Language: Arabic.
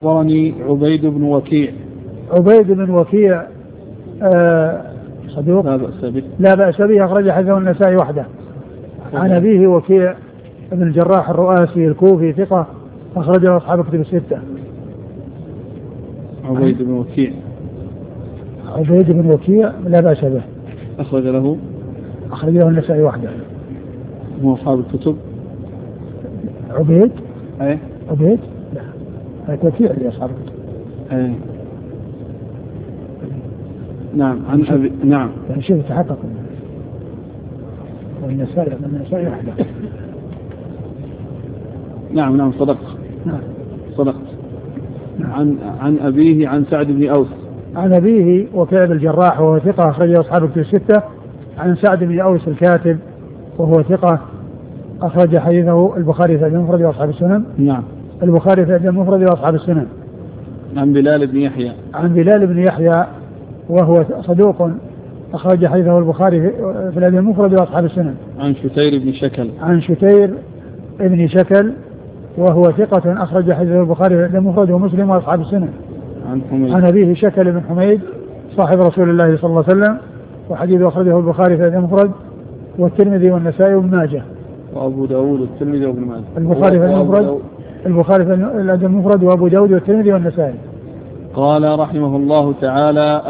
أخبرني عبيد بن وكيع. عبيد بن وكيع صدوق لا بأس به أخرج حديثه النسائي وحده. عن أبيه وكيع بن الجراح الرؤاسي الكوفي ثقة أخرجه أصحاب كتب الستة. عبيد بن وكيع. عبيد بن وكيع لا بأس به أخرجه النسائي وحده. هو أصحاب الكتب. عبيد أي عبيد لا وكيع لأصحاب الكتب. أي نعم عن أبي نعم يعني شيء تحقق والنسائي وحده. نعم صدقت. عن أبيه عن سعد بن أوس. عن أبيه وكيع بن الجراح وهو ثقة أخرجه أصحاب الكتب الستة. عن سعد بن أوس الكاتب وهو ثقة أخرج حديثه البخاري في المفرد وأصحاب السنن. نعم البخاري في المفرد وأصحاب السنن. عن بلال بن يحيى. عن بلال بن يحيى وهو صدوق أخرج حديثه البخاري في الأدب المفرد وأصحاب السنن. عن شتير بن شكل. عن شتير ابن شكل وهو ثقة أخرج حديثه البخاري في الأدب المفرد ومسلم وأصحاب السنن. عن أبيه شكل بن حميد صاحب رسول الله صلى الله عليه وسلم وحديثه أخرجه البخاري في الأدب المفرد والترمذي والنسائي وابن ماجه. وأبو داود والترمذي وابن ماجه. البخاري في الأدب المفرد وأبو داود والترمذي والنسائي. قال رحمه الله تعالى